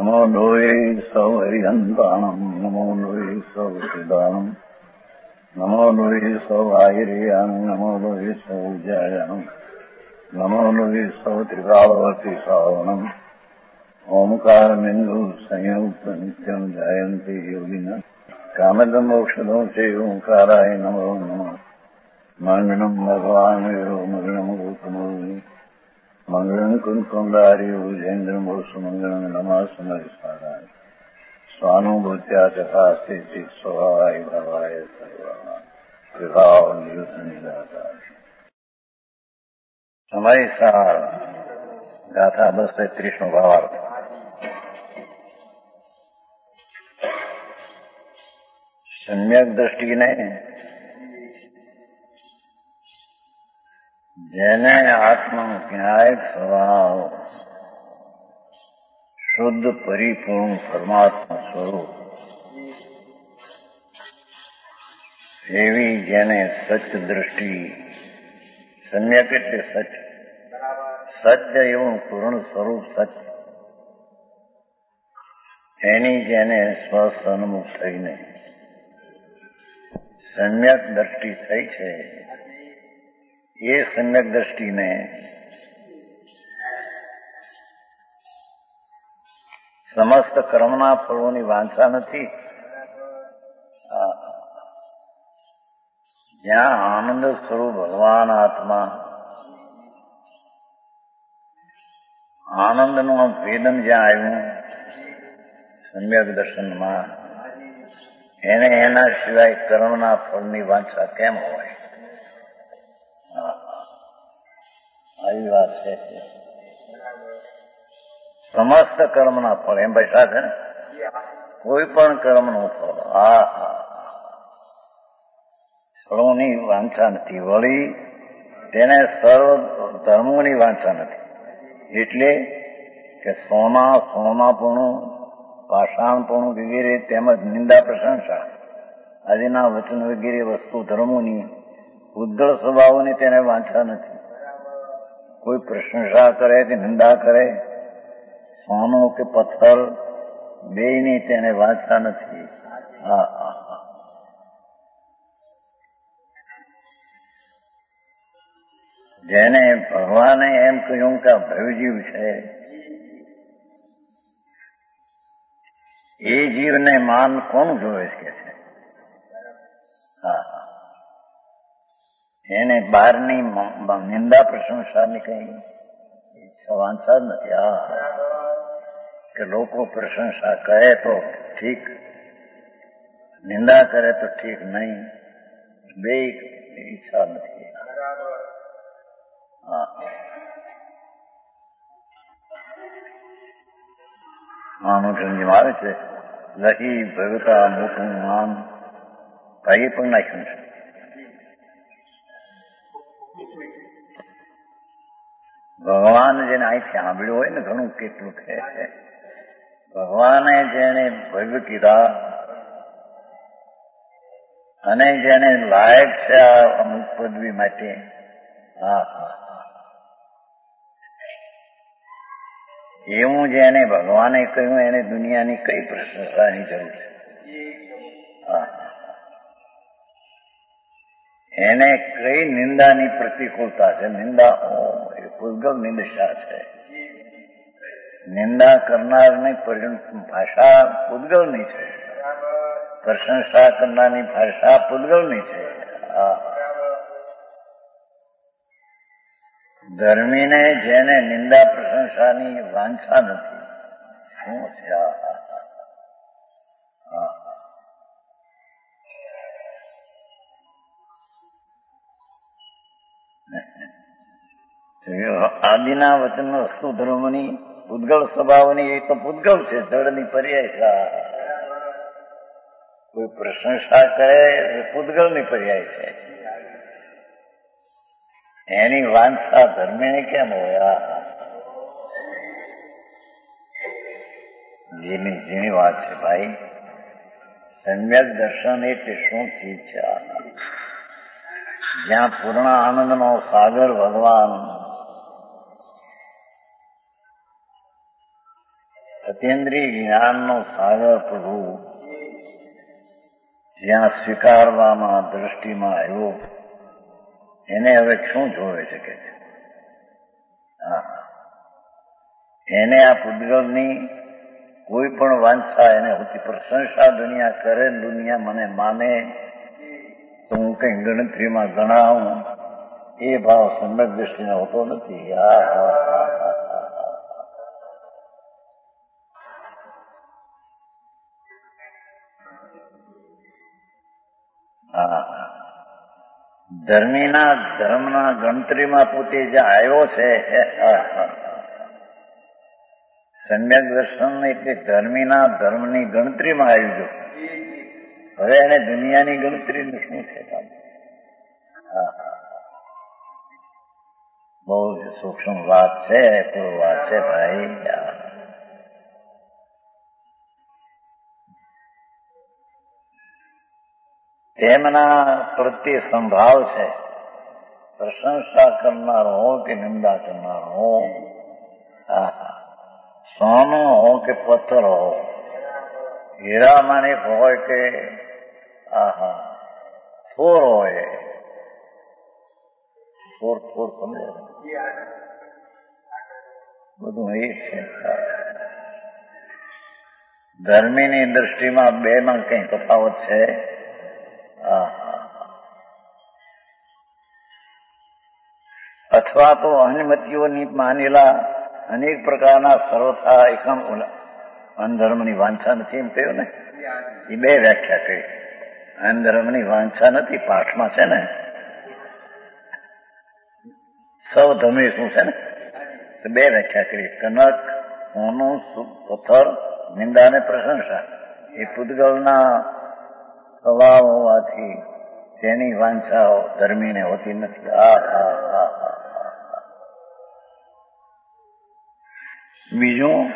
નમો લોહે સૌ હરિહંતાણમ નમો લોહે સૌ સિદ્ધાણમ નમો લોહે સૌ આયર્યાણ નમો લોહે સૌ જયાણમ નમો લોહે સૌ ત્રિકાળવતી શ્રાવણમ ઓમકારમિંદુ સંયુક્ત નિત્યમ જાયંતિ યોગિના કામદમ ઔષધો છે ઓંકારાય નમો નમઃ મંગળમ ભગવાન મંગળમ ગોતમોની મંગળમ કુંકુંડાર્ય ઉજેન્દ્રમ સુમંગળમ નમઃ સમરિસ્વારાય સ્વાનુભૂત્યા તથા સ્થિતિ સ્વભાવાય ભાવાય સર્વા વિભાવ નિયુદ્ધ નિરાકાર સમયસાર ગાથા 231 ભાવાર્થ. સમ્યક દ્રષ્ટિને જેને આત્મા જ્ઞાયક સ્વભાવ શુદ્ધ પરિપૂર્ણ પરમાત્મા સ્વરૂપ એવી જેને સત્ય દ્રષ્ટિ, સમ્યક એટલે સત્ય એવું પૂર્ણ સ્વરૂપ સત્ય, એની જેને સ્વસન્મુખ થઈને સમ્યક દ્રષ્ટિ થઈ છે, એ સમ્યક દ્રષ્ટિને સમસ્ત કર્મના ફળોની વાંછા નથી. જ્યાં આનંદ સ્વરૂપ ભગવાન આત્મા આનંદનું વેદન જ્યાં આવ્યું સમ્યક દર્શનમાં, એને એના સિવાય કર્મના ફળની વાંછા કેમ હોય? આવી વાત છે. સમસ્ત કર્મના ફળ એમ બેઠા છે ને, કોઈ પણ કર્મનું ફળ ફળોની વાંછા નથી. વળી તેને સર્વ ધર્મોની વાંછા નથી. એટલે કે સોનાપણું, પાષાણપણું વગેરે તેમજ નિંદા પ્રશંસા આદિના વચન વગેરે વસ્તુ ધર્મોની ઉદ્ધળ સ્વભાવોની તેને વાંછા નથી. કોઈ પ્રશંસા કરે કે નિંદા કરે, સોનું કે પથ્થર બેયની તેને વાંછા નથી. જેને ભગવાને એમ કહ્યું કે આ ભવજીવ છે, એ જીવને માન કોણ જોવે છે? એને બહારની નિંદા પ્રશંસાની કઈ વાંછા જ નથી. કે લોકો પ્રશંસા કરે તો ઠીક, નિંદા કરે તો ઠીક નહીં, બે ઈચ્છા નથી. માનું આવે છે લખી ભગતા મોટું માન ભાઈ પણ નાખ્યું છે. ભગવાન જેને અહીંથી સાંભળ્યું હોય ને ઘણું કેટલું છે, ભગવાને જેને ભવ્ય કીધા અને જેને લાયક છે આ અમુક પદવી માટે, એવું જેને ભગવાને કહ્યું એને દુનિયાની કઈ પ્રશંસાની જરૂર છે? એને કઈ નિંદાની પ્રતિકૂળતા છે? નિંદા એ પૂતગલ નિંદશા છે. નિંદા કરનારની ભાષા પૂતગલની છે, પ્રશંસા કરનારની ભાષા પૂતગલની છે. ધર્મીને જેને નિંદા પ્રશંસાની વાંછા નથી, શું છે? આદિના વચન વસ્તુ ધર્મની પૂતગલ સ્વભાવની એ તો પૂતગલ છે, જળની પર્યાય. કોઈ પ્રશંસા કરે એ પૂતગલની પર્યાય છે. એની વાંછા ધર્મીને કેમ હોય? જેની વાત છે ભાઈ. સમ્યક દર્શન એટલે શું ચીજ છે? જ્યાં પૂર્ણ આનંદનો સાગર ભગવાન અતિન્દ્રિય જ્ઞાનનો સાગર પ્રભુ જ્યાં સ્વીકારવામાં દ્રષ્ટિમાં આવ્યો એને હવે શું જોવે છે કે છે? એને આ પૂતગલની કોઈ પણ વાંછા એને હોતી પ્રશંસા દુનિયા કરે, દુનિયા મને માને તો હું કઈ ગણતરીમાં ગણાવું એ ભાવ સમ્યક દ્રષ્ટિને હોતો નથી. ધર્મના ગણતરીમાં પોતે જે આવ્યો છે સમ્યક દર્શન એટલે ધર્મની ગણતરીમાં આવી ગયો. હવે એને દુનિયાની ગણતરીનું શું છે? બહુ જ સૂક્ષ્મ વાત છે, પૂર્વ વાત છે ભાઈ. તેમના પ્રત્યે સંભાવ છે. પ્રશંસા કરનાર હો કે નિંદા કરનાર હો, સોનો હો કે પથ્થર હો, હીરા માણિક હોય કે થોર હોય, થોર સમજો, બધું એ છે. ધર્મીની દ્રષ્ટિમાં બેમાં કઈ તફાવત છે? અથવા તો અનુમતિઓની માનેલા અનેક પ્રકારના સર્વથા એકમ અનધર્મની વાંછા નથી એમ કહ્યું ને, એ બે વ્યાખ્યા કરી. અનધર્મની વાંછા નથી પાઠમાં છે ને, સૌ ધમે શું છે ને, તો બે વ્યાખ્યા કરી. કનક, હોનું, પથ્થર, નિંદા અને પ્રશંસા એ પૂતગલના સ્વભાવ હોવાથી તેની વાંછાઓ ધર્મીને હોતી નથી. બીજું,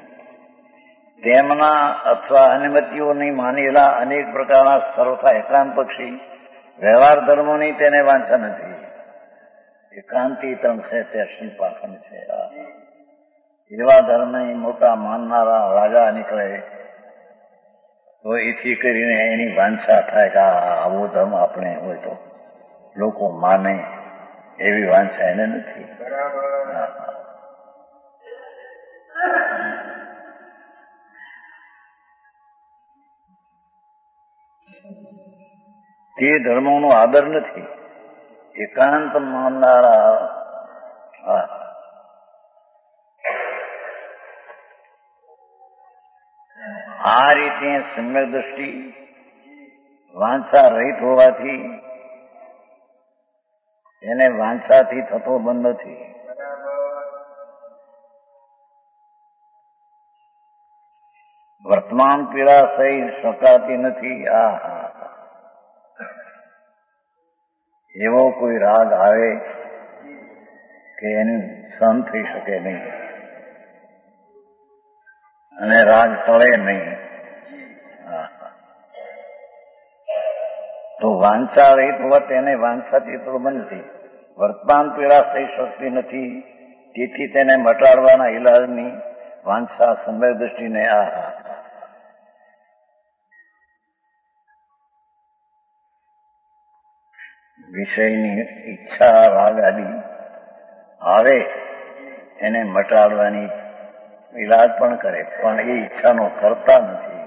તેમના અથવા અનુમતિઓની માનેલા અનેક પ્રકારના સર્વથા એકાંત પક્ષી વ્યવહાર ધર્મોની તેને વાંછા નથી. એકાંતી ત્રણ છે તે શિલ્પાખંડ છે. એવા ધર્મ મોટા માનનારા રાજા નીકળે તો એથી કરીને એની વાંછા થાય કે આવો ધર્મ આપણે હોય તો લોકો માને, એવી વાંછા એને નથી. તે ધર્મોનો આદર નથી. એકાંત માનનારા આ રીતે સમ્યક દ્રષ્ટિ વાંછા રહિત હોવાથી એને વાંછાથી થતો બંધ નથી. વર્તમાન પીડા સહી શકાતી નથી. એવો કોઈ રાગ આવે કે એનું સહન થઈ શકે નહીં અને રાગ ટળે નહીં, તો વાંછા રહિત હોવા તેને વાંછાથી બંધ નથી. વર્તમાન પીડા સહી શકતી નથી, તેથી તેને મટાડવાના ઇલાજની વાંછા સમ્યક દ્રષ્ટિને વિષયની ઈચ્છા રાગ આદિ આવે એને મટાડવાની ઇલાજ પણ કરે, પણ એ ઈચ્છાનો કરતા નથી.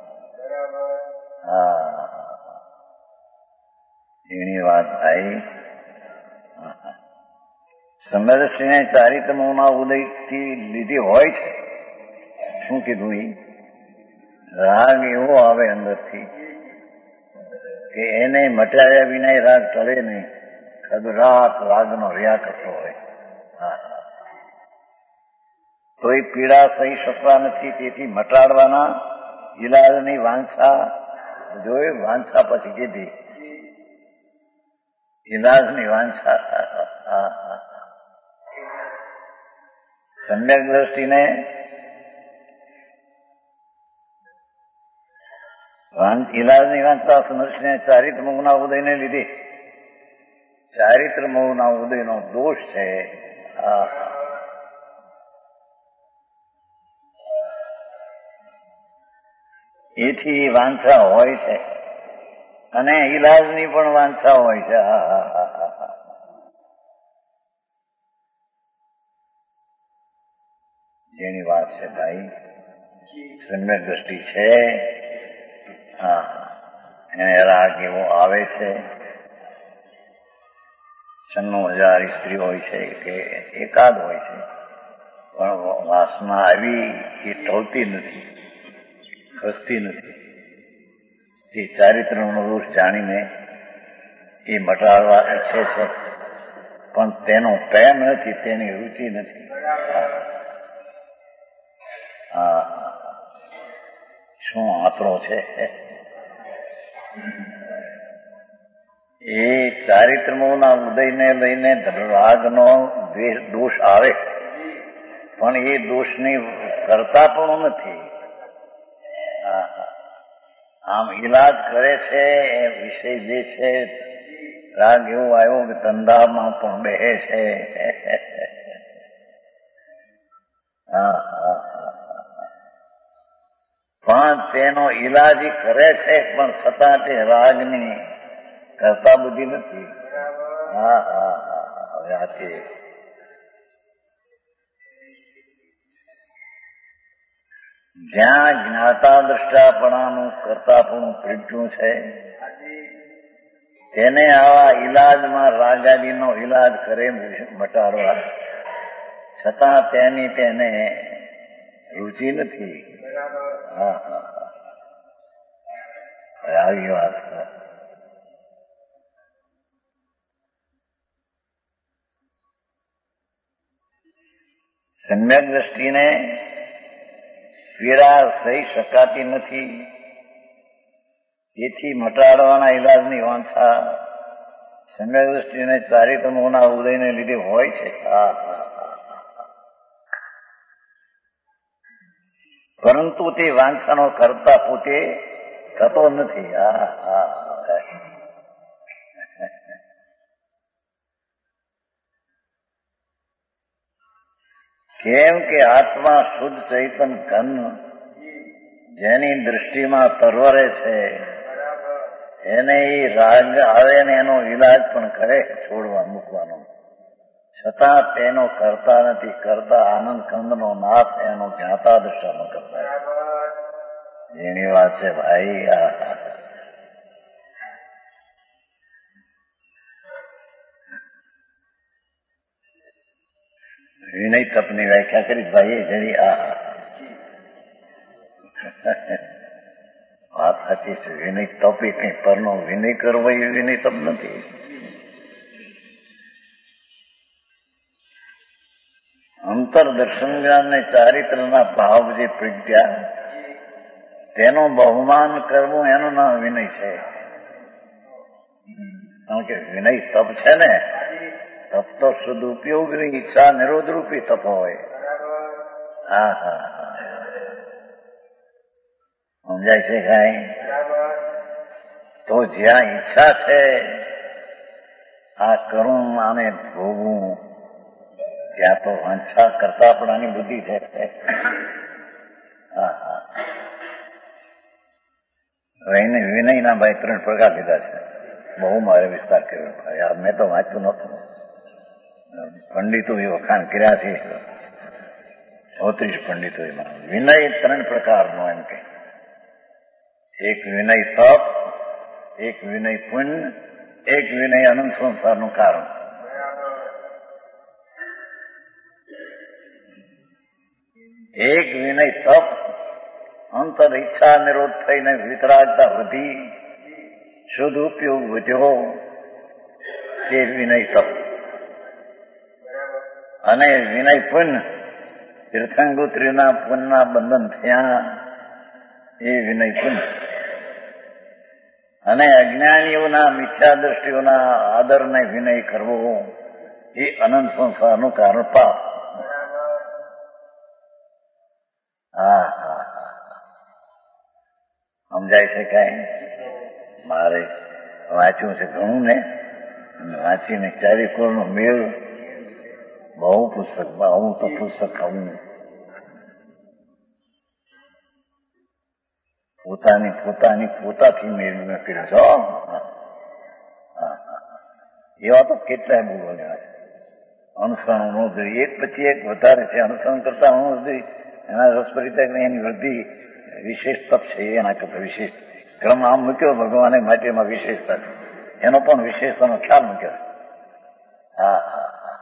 એની વાત આવી. સમ્યક ચારિત્રમોના ઉદયથી લીધી હોય છે. શું કીધું? એ રાગ એવો આવે અંદરથી કે એને મટાડ્યા વિના રાગ ટળે નહીં. રાત રાગનો રહ્યા કરતો હોય તો એ પીડા સહી શકવા નથી, તેથી મટાડવાના ઇલાજની વાંછા જોઈ. વાંછા પછી કીધી ઇલાજની વાંછા. સમ્યક દ્રષ્ટિને ઇલાજની વાંચતા સમજને ચારિત્ર મોહના ઉદયને લીધે ચારિત્ર મોહના ઉદયનો દોષ છે. એથી વાંછા હોય છે અને ઈલાજની પણ વાંછા હોય છે. જેની વાત છે ભાઈ, સમ્યક દ્રષ્ટિ છે. એને રાગ એવો આવે છે. 96,000 સ્ત્રી હોય છે કે એકાદ હોય છે, પણ વાસના આવી એ ટળતી નથી, ખસતી નથી. એ ચારિત્રનો દોષ જાણીને એ મટાડવા ઈચ્છે છે, પણ તેનો પ્રેમ નથી, તેની રુચિ નથી. શું આતરો છે. એ ચારિત્રમોના ઉદયને લઈને રાગનો દોષ આવે, પણ એ દોષની કરતા પણ નથી. આમ ઈલાજ કરે છે. એ વિષય જે છે રાગ એવો આવ્યો કે ધંધામાં પણ બેહે છે. પણ તેનો ઈલાજ કરે છે, પણ છતાં તે રાગની કરતા બુદ્ધિ નથી. હવે આથી જ્યાં જ્ઞાતા દ્રષ્ટાપણાનું કરતાપણું પ્રગટ્યું છે, તેને આવા ઈલાજમાં રાગાદીનો ઈલાજ કરે મટાડવા, છતાં તેની તેને રુચિ નથી. આવી વાત. સમ્યક દ્રષ્ટિને પીડા સહી શકાતી નથી, તેથી મટાડવાના ઈલાજની વાંછા સમ્યક દ્રષ્ટિને ચારિત્રમોના ઉદયને લીધે હોય છે. પરંતુ તે વાંછાનો કરતા પોતે થતો નથી. કેમ કે આત્મા શુદ્ધ ચૈતન ઘન જેની દૃષ્ટિમાં તરવરે છે, એને એ રાગ આવે ને એનો ઈલાજ પણ કરે છોડવા મૂકવાનો, છતાં તેનો કરતા નથી. કરતા આનંદ કંદનો નાથ એનો જ્ઞાતા દ્રષ્ટાનો કરતા. એની વાત છે ભાઈ. વિનય તપની વ્યાખ્યા કરી ભાઈ જરી. વાત સાચી છે. વિનય તપ એ કઈ પરનો વિનય કરવો એ વિનય તપ નથી. અંતરદર્શન જ્ઞાન ને ચારિત્રના ભાવ જે પ્રજ્ઞા, તેનું બહુમાન કરવું એનું નામ વિનય છે. કારણ કે વિનય તપ છે ને, તપ તો સદુપયોગની ઈચ્છા નિરોધ રૂપી તપ હોય. સમજાય છે કઈ? તો જ્યાં ઈચ્છા છે આ કરું આને ભોગવું, ત્યાં તો વાંછા કરતા પણ આની બુદ્ધિ છે. એને વિનયના ભાઈ 3 પ્રકાર લીધા છે. બહુ મારે વિસ્તાર કર્યો. મેં તો વાંચ્યું નહોતું. પંડિતોએ વખાણ કર્યા છે. 34 પંડિતો એમાં. વિનય 3 પ્રકારનો એમ કે, એક વિનય તપ, એક વિનય પુણ્ય, એક વિનય અનંત સંસારનું કારણ. એક વિનય તપ, અંતર ઈચ્છા નિરોધ થઈને વિતરાગતા વધી, શુદ્ધ ઉપયોગ વધ્યો, તે વિનય તપ. અને વિનય પુણ્ય, તીર્થંગોત્રીના પુણ્યના બંધન થયા, એ વિનય પુણ્ય. અને અજ્ઞાનીઓના મિથ્યા દ્રષ્ટિઓના આદરને વિનય કરવો, એ અનંત સંસારનું કારણ પાપ. સમજાય છે કઈ? મારે વાંચ્યું છે ઘણું ને, વાંચીને ચારિકોરનો મેળ, બહુ પુસ્તક, બહુ તો પુસ્તક આવું પોતાથી મેળવી કર્યો છો. એવા તો કેટલાય બોલો લેવા છે. અનુસરણ નોંધરી એક પછી એક વધારે છે. અનુસરણ કરતા નોંધરી એના રસપરિત્યાગ એની વૃદ્ધિ વિશેષ તપ છે. એના કરતા વિશેષ ક્રમ આમ મૂક્યો ભગવાને માટે એમાં વિશેષતા છે. એનો પણ વિશેષતાનો ખ્યાલ મૂક્યો. હા હા હા.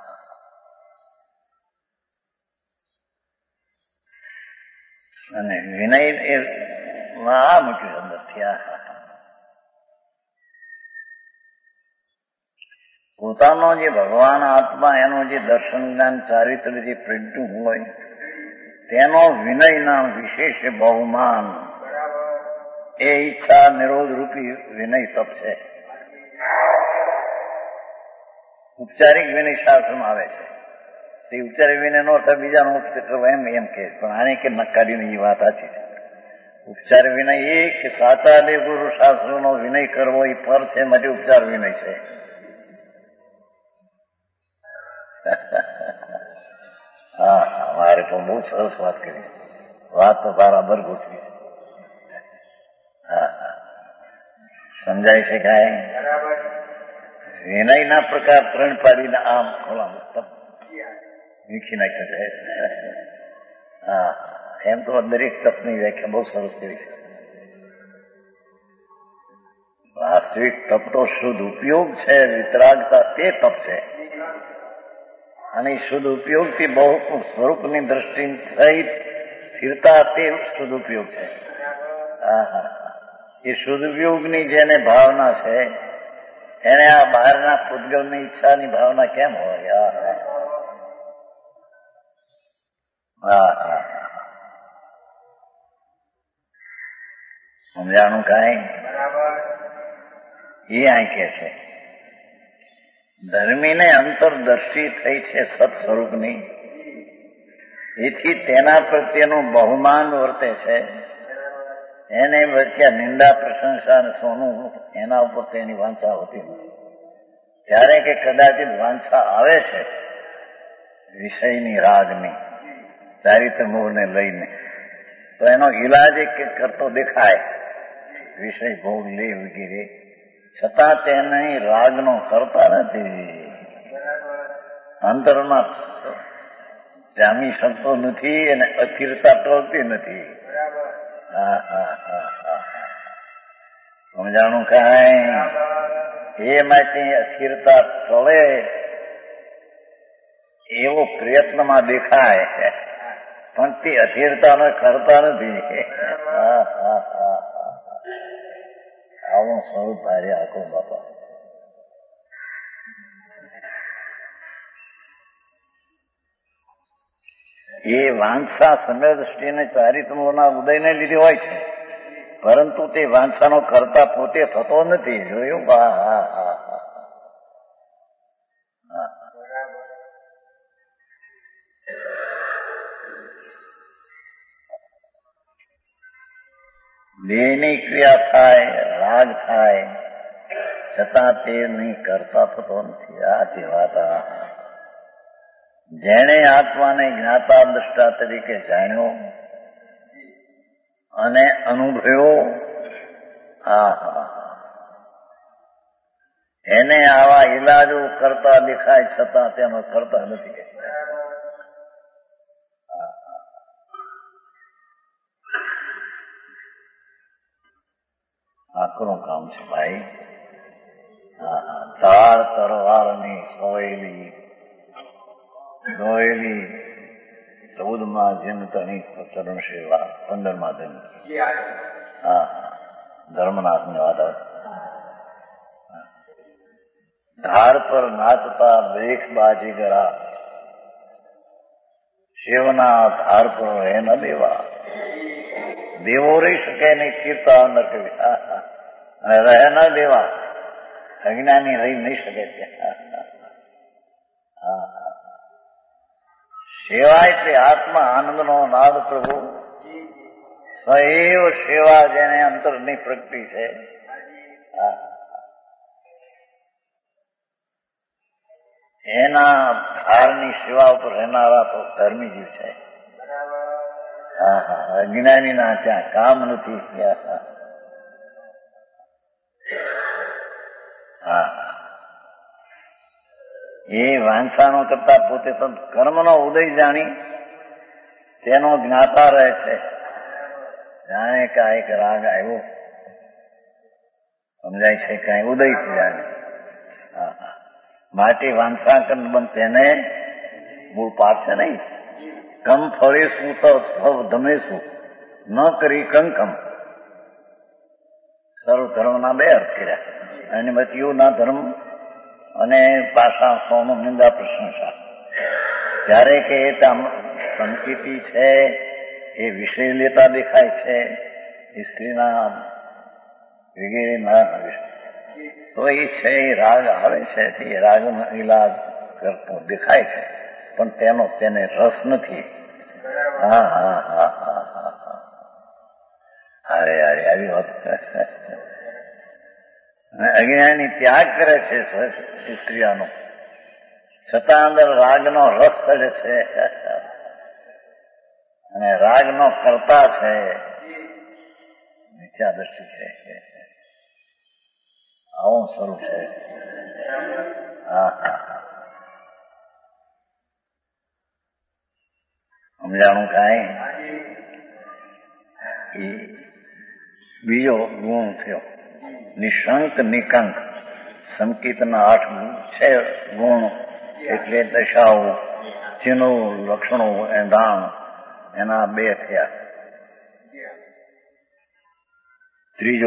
અને વિનય આ મૂક્યું અંદરથી. પોતાનો જે ભગવાન આત્મા એનું જે દર્શન જ્ઞાન ચારિત્ર જે પ્રજ્ઞું હોય તેનો વિનયના વિશેષ બહુમાન એ ઈચ્છા નિરોધ રૂપી વિનય તપ છે. ઉપચારિક વિનય શાસ્ત્રમાં આવે છે. તે ઉપચારિક વિનય નો થાય બીજાનો ઉપચાર કરવો એમ કે પણ આને કે નકારીની વાત સાચી છે. ઉપચાર વિનય એ કે સાચા દેવ ગુરુ શાસ્ત્રોનો વિનય કરવો એ પર છે, માટે ઉપચાર વિનય છે. હા મારે પણ બહુ સરસ વાત કરી. વાત તો બરાબર ગોઠવી છે. હા હા સમજાય છે કાંઈ? વિનયના પ્રકાર 3 પાડીને આમ ખોલા વીખી નાખ્યો છે. હા એમ તો દરેક તપની વ્યાખ્યા બહુ સરસ કરી છે. વાસ્તવિક તપ તો શુદ્ધ ઉપયોગ છે. વિતરાગતા તે તપ છે. અને શુદ્ધ ઉપયોગથી બહુ સ્વરૂપની દ્રષ્ટિ થઈ સ્થિરતા તે શુદ્ધ ઉપયોગ છે. એ શુદ્ધ ઉપયોગની જેને ભાવના છે એને આ બહારના પૂતગલની ઈચ્છાની ભાવના કેમ હોય? સમજાણું કાંઈ? એ આ કે છે ધર્મીને અંતરદર્શી થઈ છે સત સ્વરૂપની, એથી તેના પ્રત્યેનું બહુમાન વર્તે છે. એને વચ્ચે નિંદા પ્રશંસા અને સોનું એના ઉપર તેની વાંછા હોતી નથી. ત્યારે કે કદાચિત વાંછા આવે છે વિષયની રાગની ચારિત્ર મૂળને લઈને, તો એનો ઈલાજ એક કરતો દેખાય વિષય ભોગ લે વગેરે, છતાં તેને રાગનો કરતા નથી. અંતરમાં જામી શકતો નથી અને અસ્થિરતા ટળતી નથી. સમજાણું કાંઈ? એ માટે અસ્થિરતા ટળે એવો પ્રયત્નમાં દેખાય, પણ તે અસ્થિરતાનો કરતા નથી. આવું સ્વરૂપ ભારે આખું બાપા. એ વાંછા સમય દૃષ્ટિને ચારિત્રના ઉદયને લીધે હોય છે, પરંતુ તે વાંછાનો કરતા પોતે થતો નથી. જોયું? દેહની ક્રિયા થાય, રાગ થાય, છતાં તે નહીં કરતા થતો નથી. આ તે વાત. જેણે આત્માને જ્ઞાતા દ્રષ્ટા તરીકે જાણ્યો અને અનુભવ્યો, એને આવા ઈલાજો કરતા દેખાય, છતાં તેનો કરતા નથી. આકરું કામ છે ભાઈ. ધાર તરવારની સોયેલી દોયેલી 14માં જનતની ચરણ સેવા 15માં જન્મ. ધર્મનાથની વાત આવે. ધાર પર નાચતા દેખ બાજીગરા, શિવના ધાર પર રહે ન દેવા. દેવો રહી શકે નહીં, કીર્તા ન કરી રહે ન દેવા. અજ્ઞાની રહી નહીં શકે ત્યાં. સેવા એટલે આત્મા આનંદનો નાદ પ્રભુ. સૈવ સેવા જેને અંતરની પ્રગતિ છે. એના ધારની સેવા ઉપર રહેનારા તો ધર્મી જીવ છે. હા હા, અજ્ઞાનીના ત્યાં કામ નથી. હા, એ વાંછાનો કરતા પોતે તો કર્મનો ઉદય જાણી તેનો જ્ઞાતા રહે છે. જાણે કે એક રાગ આવ્યો, સમજાય છે, કઈ ઉદય છે જાણે. હા હા, માટે વાંછા બંધ તેને મૂળ પાડશે નહીં. કમ ફળીશું તો સૌ ધમેશું, ન કરી કંકમ. સર્વ ધર્મના બે અર્થ કર્યા, અને મતીઓના ધર્મ અને પાછા સૌનું નિંદા પ્રશંસા. ત્યારે કે સંકિતિ છે એ વિષય લેતા દેખાય છે, સ્ત્રીના વગેરે ના તો એ છે એ રાગ આવે છે, તે રાગનો ઇલાજ કરતો દેખાય છે, પણ તેને રસ નથી. હા હા હા હા હા હા, અરે અરે આવી વાત. અજ્ઞાની ત્યાગ કરે છે સ્ત્રીઓનો, છતાં અંદર રાગનો રસ ચડે છે, અને રાગનો કરતા છે મિથ્યા દ્રષ્ટિ છે. આવું સ્વરૂપ છે. હા હા, સમજાણું કાંઈ? એ બીજો ગુણ થયો નિશંક નિકંક. સંકિતના 8 છે ગુણ, એટલે દશાઓ, ચિહ્નો, લક્ષણો, એંધાણ, એના 2 થયા. ત્રીજો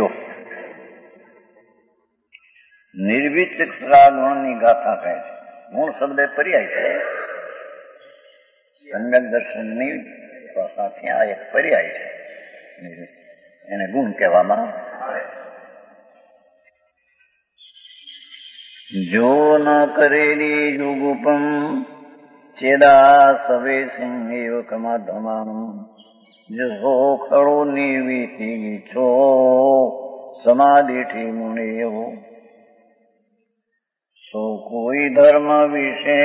નિર્વિચિત્રા ગુણની ગાથા કહે છે. ગુણ શબ્દ પર્યાય છે, સમ્યક દર્શનની સાથે આ એક પર્યાય છે, એને ગુણ કહેવામાં આવે. જો ન કરેલી યુગુપમ ચેદા સવે સિંહેવ કમાધમાનમ જો ખડો નિર્વિતિ છો સમાધિથી મુનેવો. સો કોઈ ધર્મ વિશે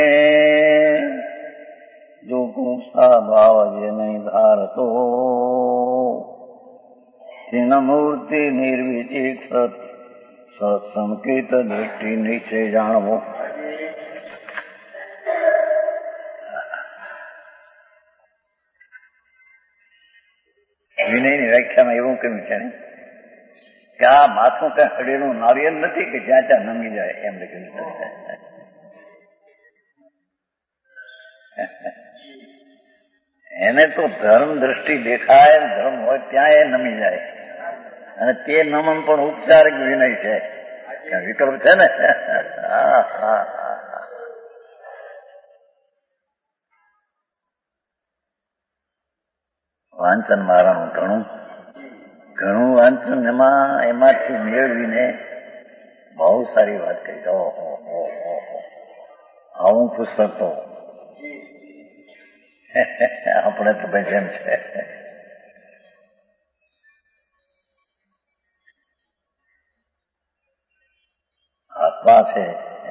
જો ગુસ્સા ભાવ જે નહીં ધારતો, ચિહ્ન મૂર્તિ નિર્વિચિત સત્સંકેત દૃષ્ટિ નીચે જાણવો. વિનયની વ્યાખ્યામાં એવું કહ્યું છે કે આ માથું ત્યાં હડેલું નારિયેળ નથી કે જ્યાં ત્યાં નમી જાય, એમ લખ્યું છે. એને તો ધર્મ દ્રષ્ટિ દેખાય, ધર્મ હોય ત્યાં એ નમી જાય, અને તે નમન પણ ઉપચારિક વિનય છે, વિકલ્પ છે ને. વાંચન મારાનું ઘણું વાંચન એમાંથી મેળવીને બહુ સારી વાત કરી. ઓહો આવું પુસ્તક તો આપણે તો ભાઈ જેમ છે. આત્મા છે,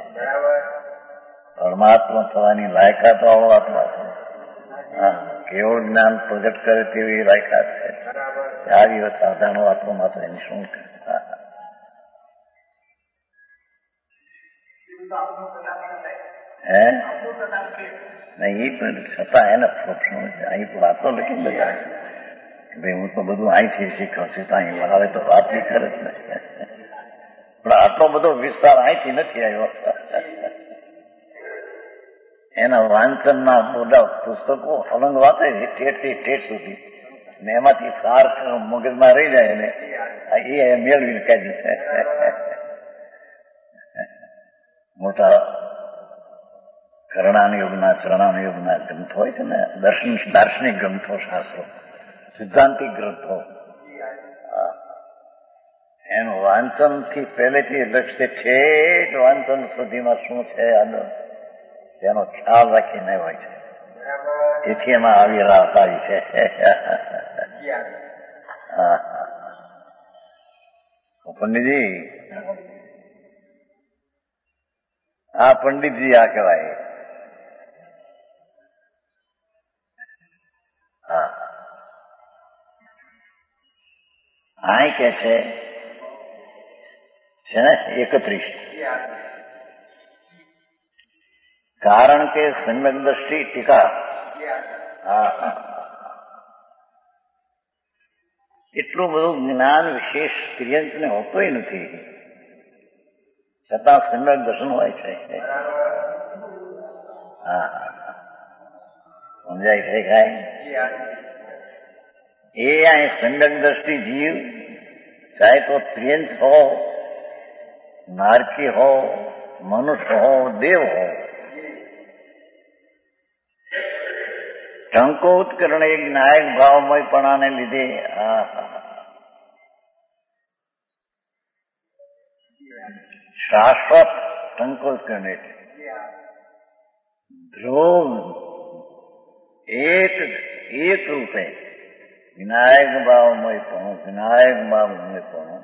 પરમાત્મા થવાની લાયકાત વાળો આત્મા છે. હા, કેવળ જ્ઞાન પ્રગટ કરે તેવી લાયકાત છે. આવી સાધારણ વાતો માત્ર એની શું કરે? હે નહીં, એ પણ છતાં એને પ્રોફેશનલ છે. અહીં તો વાતો લખી બધા કે ભાઈ હું તો બધું અહીંથી શીખ્યો છું, તો અહીં આવે તો વાત બી કરે જ ને. પણ આટલો બધો વિસ્તાર અહીંથી નથી આવ્યો. એના વાંચનના બધા પુસ્તકો અલંગ વાંચે છે ઠેઠથી ઠેઠ સુધી, ને એમાંથી સાર મગજમાં રહી જાય ને એ મેળવીને કાઢી છે. મોટા કરણાન યુગના ચરણાન યુગના ગ્રંથો હોય છે ને, દાર્શનિક ગ્રંથો, શાસ્ત્રો, સિદ્ધાંતિક ગ્રંથો, એનું વાંચનથી પહેલેથી લક્ષ્ય ઠેઠ વાંચન સુધીમાં શું છે તેનો ખ્યાલ રાખીને હોય છે. તેથી એમાં આવી રાહત આવી છે. પંડિતજી, આ પંડિતજી આ કહેવાય. હા, આ કે છે ને 31. કારણ કે સમ્યક દ્રષ્ટિ ટીકા. હા, એટલું બધું જ્ઞાન વિશેષ તિર્યંકને હોતોય નથી, છતાં સમ્યક દર્શન હોય છે. હા, સમજાય છે કાંઈ? એ અહીં સમ્યક દ્રષ્ટિ જીવ, ચાહે તો ત્રિયંક હો, નારકી હો, મનુષ્ય હો, દેવ હો, ટંકોત્કરણ એક નાયક ભાવમયપણાને લીધે શાશ્વત ટંકોત્કરણ એટલે ધ્રુવ એક રૂપે વિનાયક ભાવમયપણું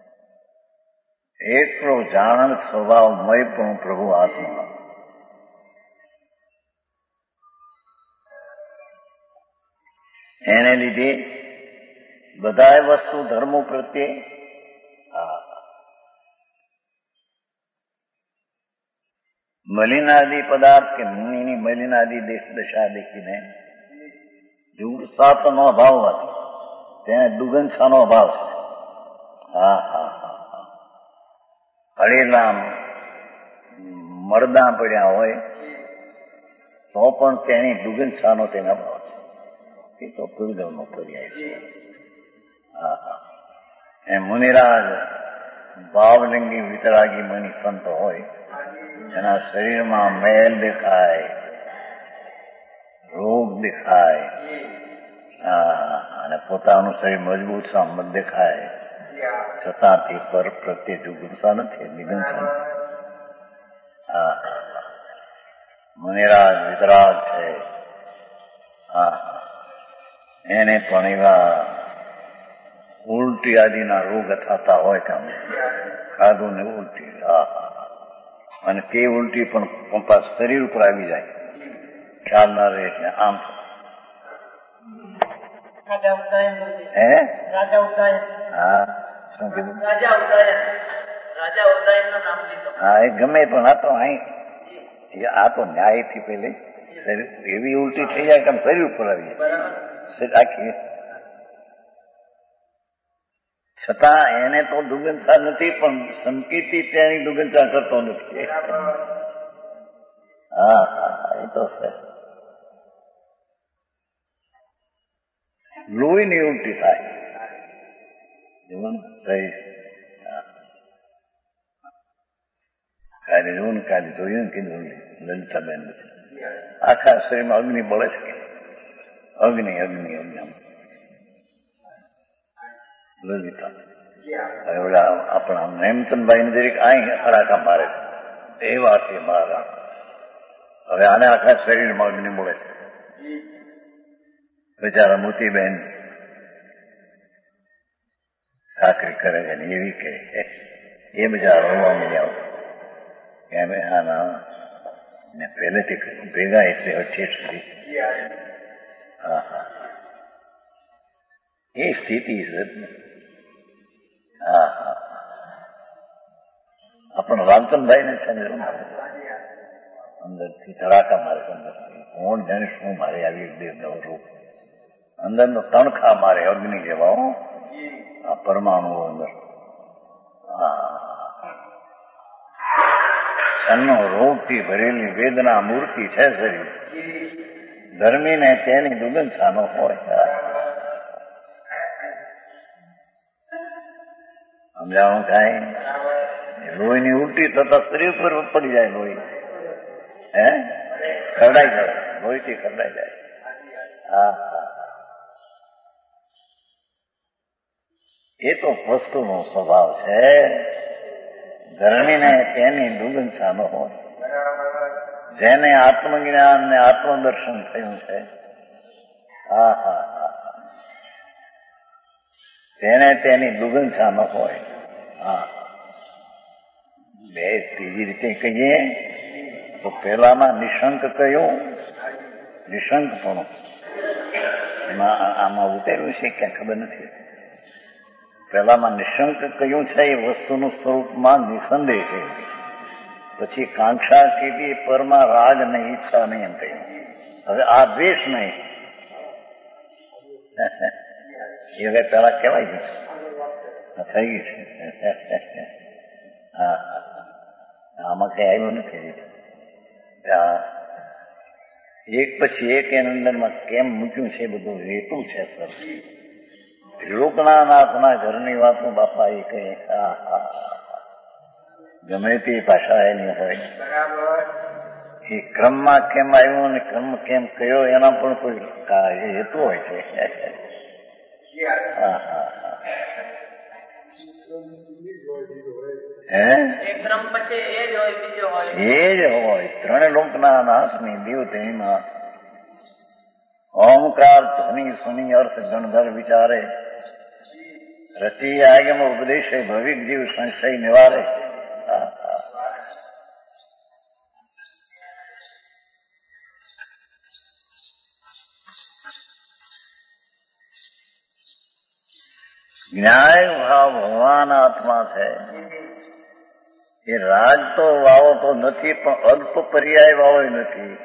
એકલો જાણન સ્વભાવમયપણું પ્રભુ આત્મા. એને લીધે બધા વસ્તુ ધર્મો પ્રત્યે મલિનાદિ પદાર્થ કે મુનિની મલિનાદિ દશા દેખીને જુગસાતનો અભાવ હતો, તેને દુગંસાનો અભાવ છે. હળેલા મરદા પડ્યા હોય તો પણ તેની દુગંસાનો તેને અભાવ છે. એ તો દુર્ગમનો પર્યાય છે. એ મુનિરાજ ભાવલિંગી વિતરાગી મુનિ સંત હોય, એના શરીરમાં મેલ દેખાય, રોગ દેખાય, અને પોતાનું શરીર મજબૂત સામત દેખાય, છતાં તે પર પ્રત્યે જુગુપ્સા નથી, નિગંસા નથી. મુનિરાજ વિતરાગ છે. એને પણ એવા ઉલટી આદિના રોગ થતા હોય કે ખાધું ને ઉલટી, અને તે ઉલટી પણ શરીર ઉપર આવી જાય, ખ્યાલ ના રહે. એટલે આમ શું કીધું? હા, એ ગમે પણ આ તો ન્યાયથી પેલે એવી ઉલટી થઈ જાય કે શરીર ઉપર આવી જાય આખી, છતાં એને તો દુર્ગંધા નથી, પણ સંકેતી તેની દુર્ગંધા કરતો નથી. એ તો છે. લોહીની ઉલટી થાય, કાલે જોયું કીધું લલિતાબેન આખા શરીરમાં અગ્નિ બળે છે. અગ્નિ લલિતા આપણા હેમચંદભાઈ ને જરીક અહીં હડાકા મારે છે, એ વાત મારા. હવે આને આખા શરીરમાં અગ્નિ બળે છે. બિચારા મોતીબેન સાકરી કરે છે ને એવી કે એ બિચારા રોવા મળ્યા કેમ આના ને પહેલેથી ભેગા એટલે ઠેઠ સુધી. એ સ્થિતિ છે. આપણા રામચંદભાઈ ને છે ને અંદરથી ધડાકા મારે, કોણ જાણે શું મારે આવી રોગ અંદરનો તણખા મારે અગ્નિ જેવા આ પરમાણુ અંદર. છન્નો રોગથી ભરેલી વેદના મૂર્તિ છે શરીર, ધર્મીને તેની દુર્ગંધા ન હોય. સમજાણું થાય? લોહીની ઉલટી થતા શરીર પર પડી જાય લોહી, ખરડાઈ જાય, લોહીથી ખરડાઈ જાય. એ તો વસ્તુનો સ્વભાવ છે, ધર્મીને તેની દુર્ગંધા ન હોય. જેને આત્મજ્ઞાન ને આત્મદર્શન થયું છે, તેને તેની દુર્ગંધા ન હોય. બે ત્રીજી રીતે કહીએ તો પહેલામાં નિશંક કહ્યું, નિશંકપણું એમાં આમાં ઉતર્યું છે ક્યાં ખબર નથી. પહેલામાં નિશંક કહ્યું છે એ વસ્તુનું સ્વરૂપમાં નિસંદેહ છે. પછી કાંક્ષા કીધી, પરમાં રાગ નહીં, ઈચ્છા નહીં એમ કહ્યું. હવે આ દ્વેષ નહીં એ હવે પેલા કહેવાય છે, થઈ ગઈ છે. હા, આમાં કઈ આવ્યું નથી. એક પછી એક એની અંદરમાં કેમ મૂક્યું છે બધું હેતુ છે સર. ત્રિલોકનાથના ઘરની વાતો બાપા એ કહે, ગમે તે ભાષા એની હોય, એ ક્રમમાં કેમ આવ્યું અને ક્રમ કેમ કયો એના પણ કોઈ હેતુ હોય છે. એ જ હોય ત્રણે લોકના નાથની દેવતેમાં ઓમકાર ધ્વનિ સુની અર્થ ગણધર વિચારે રચી આગમ ઉપદેશે ભવિક જીવ સંશય નિવારે. ન્યાય ભાવ ભગવાન આત્મા છે. એ રાગ તો વાવો તો નથી, પણ અલ્પ પર્યાય વાવો નથી.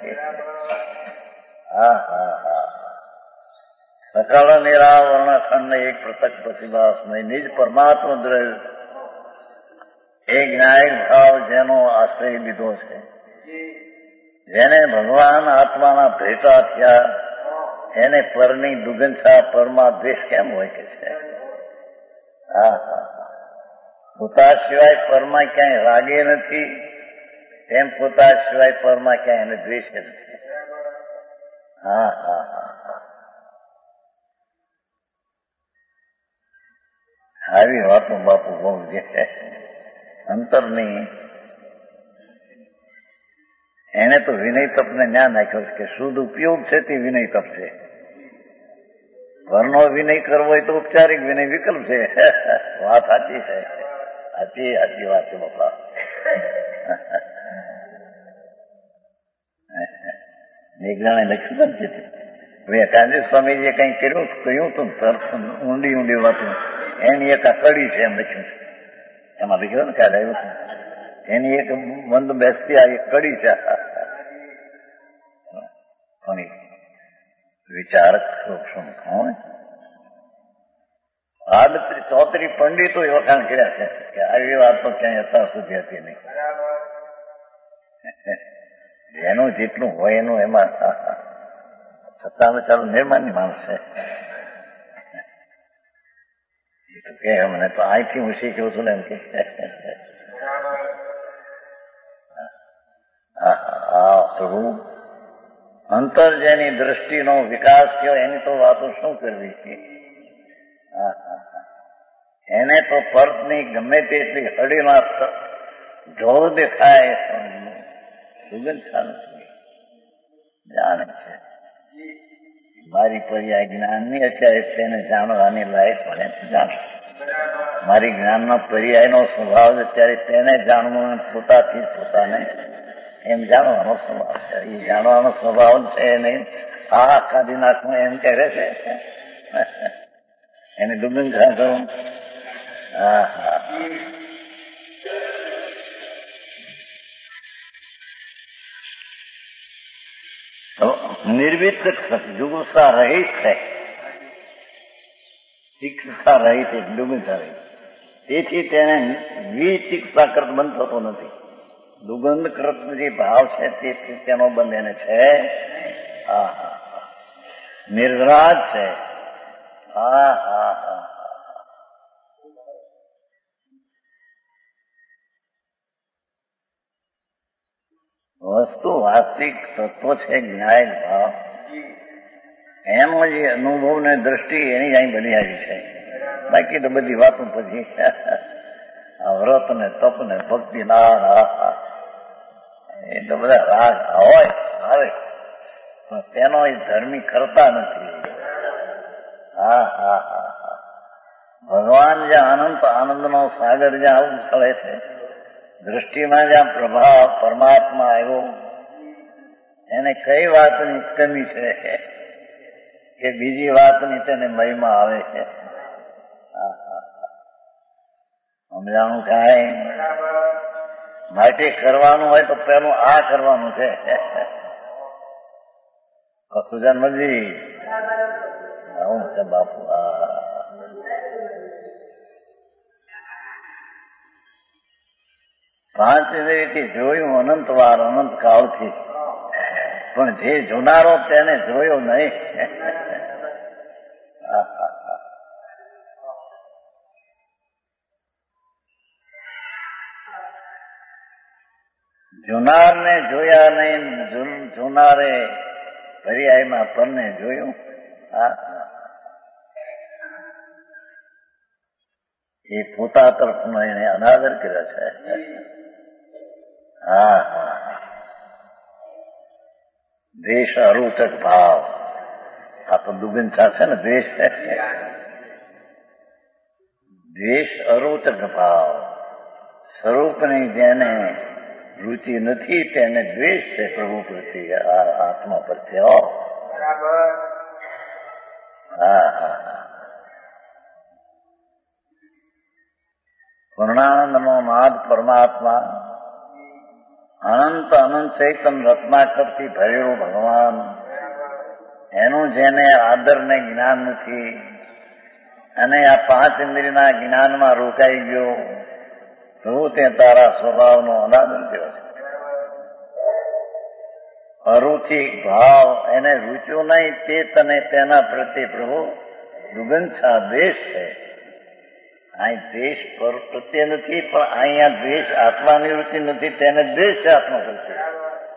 સકળ નિરાવરણ ખંડ એક પૃથક પ્રતિભાસમય નિજ પરમાત્મા દ્રવ્ય એ જ્ઞાયક ભાવ જેનો આશ્રય લીધો છે, જેને ભગવાન આત્માના ભેટા થયા, એને પરની દુગંછા પરમાં દ્વેષ કેમ હોય કે છે? પોતા સિવાય પરમાં ક્યાંય રાગે નથી, એમ પોતા સિવાય પરમાં ક્યાંય એને દ્વેષ નથી. આવી વાતો બાપુ બહુ છે અંતરની. એને તો વિનય તપને જ્ઞાન નાખ્યો છે કે શુદ્ધ ઉપયોગ છે તે વિનય તપ છે. ઘરનો વિનય કરવો હોય તો ઉપચારિક વિનય વિકલ્પ છે. વાત સાચી છે, સાચી વાત છે બાપા. એક જણે લખ્યું છે કાંજી સ્વામીજીએ કઈ કહ્યું તું તરફ ઊંડી વાતું એની એક કડી છે એમ લખ્યું છે. એમાં લખ્યું ને ખ્યાલ આવ્યું છે, એની એક બંધ બેસતી આ એક કડી છે. ઘણી વિચારક શું હોય 34 પંડિતો એ વખાણ કર્યા છે કે આવી વાત તો ક્યાંય અત્યાર સુધી હતી નહીં. એનું જેટલું હોય એનું એમાં છતાં ચાલો નિર્માણની માણસ છે. એ તો કે મને તો અહીંથી હું શીખ્યું છું ને એમ કે પ્રભુ અંતર જેની દ્રષ્ટિનો વિકાસ થયો એની તો વાતો શું કરવી છે? એને તો પર્થની ગમે તેટલી હળીમાં ઢોર દેખાય સુગંધા નથી, જાણે છે. મારી પર્યાય જ્ઞાનની અત્યારે તેને જાણવાની લાયક પડે જાણ. મારી જ્ઞાનનો પર્યાયનો સ્વભાવ અત્યારે તેને જાણવું, પોતાથી પોતાને એમ જાણવાનો સ્વભાવ છે. એ જાણવાનો સ્વભાવ છે નહીં કાઢી નાખવું એમ કહે છે. એને દુર્ગંધા કરું. નિર્વિચક જુગુપ્સા રહિત છે, ચિકિત્સા રહિત છે, દુગંધા રહિત. તેથી તેને વિચિકિત્સાકૃત બંધ થતો નથી. દુર્ગંધકૃત જે ભાવ છે તેથી તેનો બંધ એને છે. નિર્રાજ છે. વસ્તુ વાસ્તવિક તત્વ છે જ્ઞાયક ભાવ. એનો જે અનુભવ ને દ્રષ્ટિ એની અહીં બની આવી છે. બાકી તો બધી વાતો પછી વ્રત ને તપ ને ભક્તિ ના એ તો બધા રાગ હોય આવે પણ તેનો એ ધર્મી કરતા નથી. ભગવાન જ્યાં અનંત આનંદનો સાગર જ્યાં ઉછળે છે, દ્રષ્ટિમાં જ્યાં પ્રભાવ પરમાત્મા આવ્યો, એને કઈ વાતની કમી છે કે બીજી વાતની તેને મહિમા આવે છે? સમજાણું કાંઈ? માટે કરવાનું હોય તો પેલું આ કરવાનું છે. કસુજન મજી આવું છે બાપુ. પાંચ ઇન્દ્રિયથી જોયું અનંત વાર, અનંત કાળથી, પણ જે જોનારો તેને જોયો નહીં. જોનારને જોયા નહીં, જોનારે પર્યાયમાં પરને જોયું. એ પોતા તરફનો એને અનાદર કર્યો છે. દ્વેષ અરૂચક ભાવ, આ તો દુગંછા છે ને દ્વેષ. દ્વેષ અરૂચક ભાવ, સ્વરૂપની જેને રુચિ નથી તેને દ્વેષ છે પ્રભુ પ્રત્યે, આત્મા પ્રત્યે. પૂર્ણાનંદનો નાદ પરમાત્મા, અનંત અનંત ચૈતન રત્નાકરથી ભરેલું ભગવાન, એનું જેને આદરને જ્ઞાન નથી અને આ પાંચ ઇન્દ્રિયના જ્ઞાનમાં રોકાઈ ગયો, પ્રભુ તે તારા સ્વભાવનો અનાદર કર્યો છે. અરુચિક ભાવ, એને રૂચ્યું નહીં તે તને તેના પ્રત્યે પ્રભુ દુગંછા દ્વેષ છે. અહીં દ્વેષ પર પ્રત્યે નથી, પણ અહીંયા દ્વેષ આત્માની રુચિ નથી, તેને દ્વેષ છે આત્મા પ્રત્યે.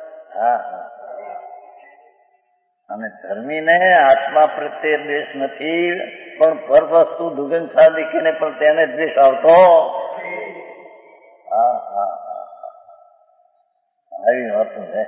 અને ધર્મીને આત્મા પ્રત્યે દ્વેષ નથી, પણ પર વસ્તુ દુગંછા દીખીને પણ તેને દ્વેષ આવતો. આવી વાત છે.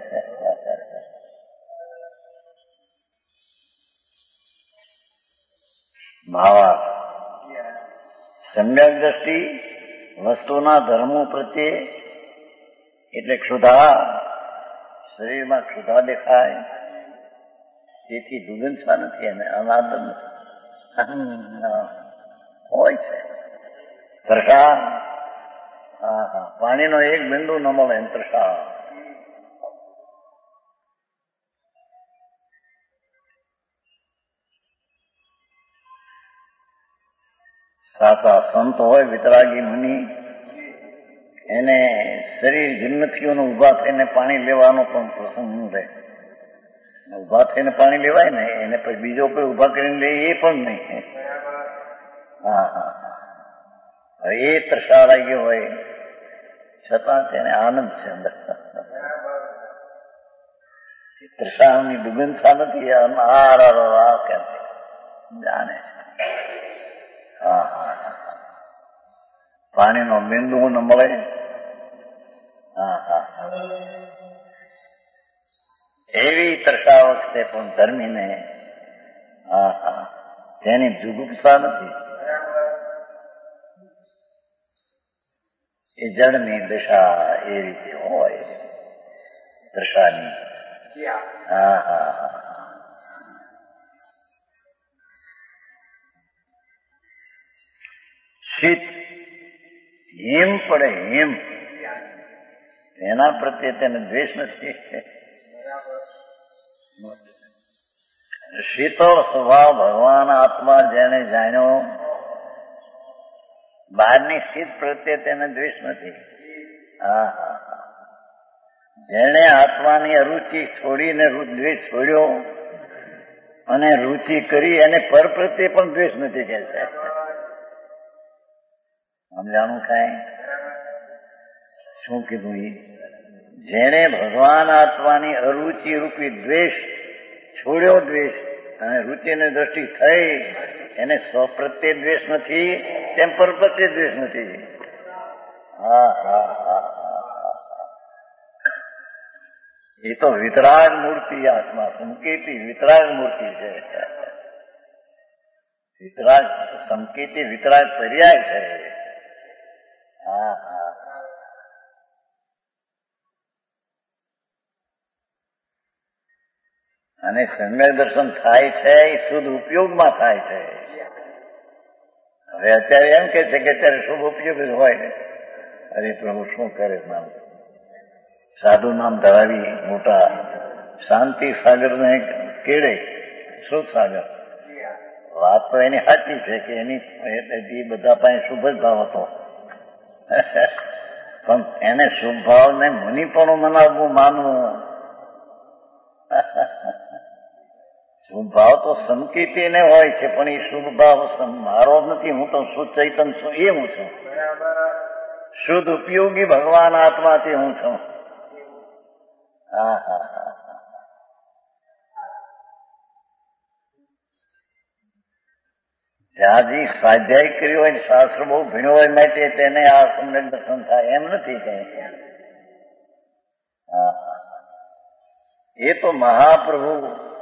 ભાવાર્થ, સમ્યક દ્રષ્ટિ વસ્તુના ધર્મો પ્રત્યે, એટલે ક્ષુધા, શરીરમાં ક્ષુધા દેખાય, તેથી દુગંછા નથી અને અનાદર નથી, હોય છે. તૃષા, પાણીનો એક બિંદુ ન મળે એમ તૃષા. સાચા સંત હોય વિતરાગી મુનિ, એને શરીર જિન્નતીઓને ઉભા થઈને પાણી લેવાનો પણ પ્રસંગ ન રહે. ઉભા થઈને પાણી લેવાય ને, એને પછી બીજો કોઈ ઉભા કરીને લે એ પણ નહીં. એ તૃષા લાગી હોય છતાં તેને આનંદ છે અંદર. તૃષાની દુગંછા નથી, કેમ જાણે છે. પાણીનો બિંદુ ન મળે. એવી તૃષા વખતે પણ ધર્મીને તેની જુગુપ્સા નથી. એ જળની દશા એ રીતે હોય તૃષાની. શીત, હિમ પડે, હિમ, એના પ્રત્યે તેને દ્વેષ નથી. શીતળ સ્વભાવ ભગવાન આત્મા જેને જાણ્યો, બહારની શીત પ્રત્યે તેને દ્વેષ નથી. જેને આત્માની અરુચિ છોડીને દ્વેષ છોડ્યો અને રુચિ કરી, એને પર પ્રત્યે પણ દ્વેષ નથી કે છે. સમજાણું કાંઈ? શું કીધું? જેને ભગવાન આત્માની અરુચિ રૂપી દ્વેષ છોડ્યો, દ્વેષ અને રુચિની દ્રષ્ટિ થઈ, એને સ્વ પ્રત્યે દ્વેષ નથી, તેમ પર પ્રત્યે દ્વેષ નથી. એ તો વિતરાગ મૂર્તિ આત્મા, સંકેતી વિતરાગ મૂર્તિ છે. વિતરાગ સંકેતી વિતરાગ પર્યાય છે. અને સમ્યક દર્શન થાય છે એ શુદ્ધ ઉપયોગમાં થાય છે. હવે અત્યારે એમ કે છે કે અત્યારે શુભ ઉપયોગ જ હોય. અરે પ્રભુ શું કરે માણસ? સાધુ નામ ધરાવી મોટા શાંતિ સાગરને કેળે. શું સાગર? વાત તો એની સાચી છે કે એની બધા પાસે શુભ જ ભાવ હતો, પણ એને શુભ ભાવને મુનિપણું મનાવવું, માનવું. શુભ ભાવ તો સંકિતીને હોય છે, પણ એ શુભ ભાવ મારો નથી. હું તો શુદ્ધ ચૈતન છું, એ હું છું. શુદ્ધ ઉપયોગી ભગવાન આત્માથી હું છું. હા હા હા. જ્યાંથી સ્વાધ્યાય કર્યો હોય, શાસ્ત્ર બહુ ભીણો હોય માટે તેને આ સમ્યક દર્શન થાય એમ નથી કઈ. એ તો મહાપ્રભુ